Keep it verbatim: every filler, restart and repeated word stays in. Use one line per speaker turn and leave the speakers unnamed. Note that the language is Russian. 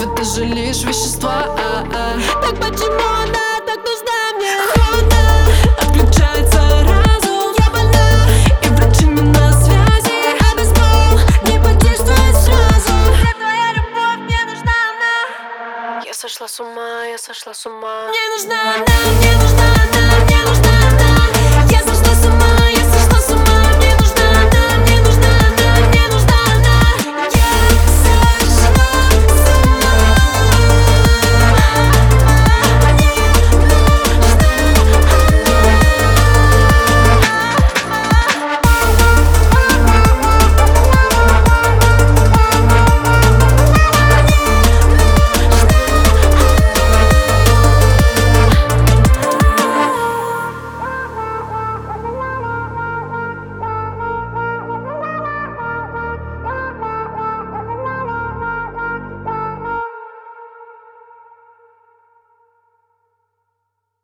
это же лишь вещества. а -а.
Так почему она так нужна мне?
Холодно, отключается разум.
Я больна,
и врачи не на связи.
обезбол не подействует сразу. Где твоя любовь? Мне нужна она.
Я сошла с ума, я сошла с ума.
Мне нужна она, мне